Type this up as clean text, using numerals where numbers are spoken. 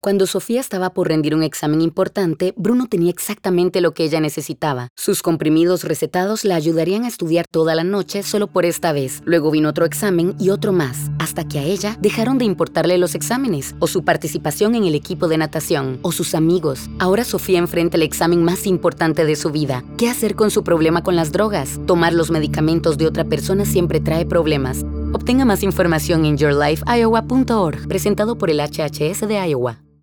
Cuando Sofía estaba por rendir un examen importante, Bruno tenía exactamente lo que ella necesitaba. Sus comprimidos recetados la ayudarían a estudiar toda la noche solo por esta vez. Luego vino otro examen y otro más, hasta que a ella dejaron de importarle los exámenes, o su participación en el equipo de natación, o sus amigos. Ahora Sofía enfrenta el examen más importante de su vida. ¿Qué hacer con su problema con las drogas? Tomar los medicamentos de otra persona siempre trae problemas. Obtenga más información en yourlifeiowa.org, presentado por el HHS de Iowa.